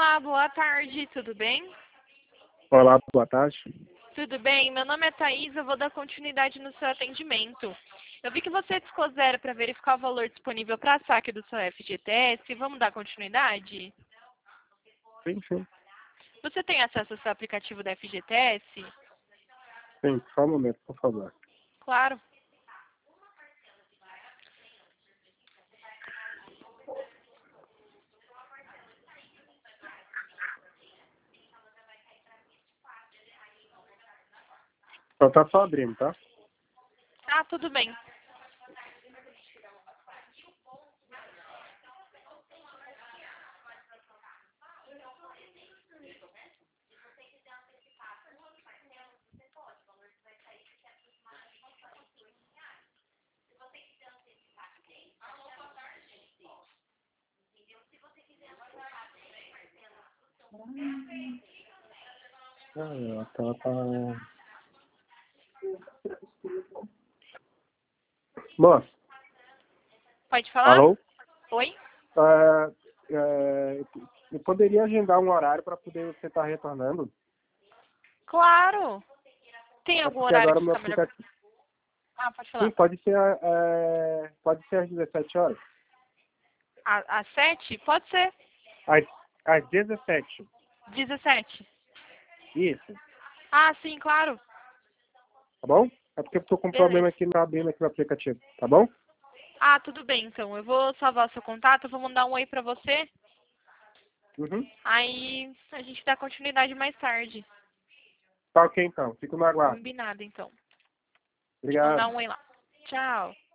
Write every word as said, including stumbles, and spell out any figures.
Olá, boa tarde, tudo bem? Olá, boa tarde. Tudo bem? Meu nome é Thaís, eu vou dar continuidade no seu atendimento. Eu vi que você discou zero para verificar o valor disponível para saque do seu F G T S. Vamos dar continuidade? Sim, sim. Você tem acesso ao seu aplicativo da F G T S? Sim, só um momento, por favor. Claro. Só tá só abrindo, tá? Ah, tudo bem. Ah, tá, tá. Moço, Pode falar? alô? Oi? Ah, é, eu poderia agendar um horário para poder você estar retornando? Claro. Tem É algum porque horário agora que o meu fica melhor? aplicativo... Ah, pode Sim, falar. pode ser, é, pode ser às dezessete horas. À- Às sete? Pode ser. Às, às dezessete. Dezessete. Isso, Ah, sim, claro. tá bom? É porque eu tô com um Beleza. problema aqui não abrindo aqui no aplicativo, tá bom? Ah, tudo bem, então. Eu vou salvar o seu contato, eu vou mandar um oi pra você. Uhum. Aí a gente dá continuidade mais tarde. Tá ok, então. Fico no aguardo. Combinado, então. Vou mandar Obrigado. um oi lá. Tchau.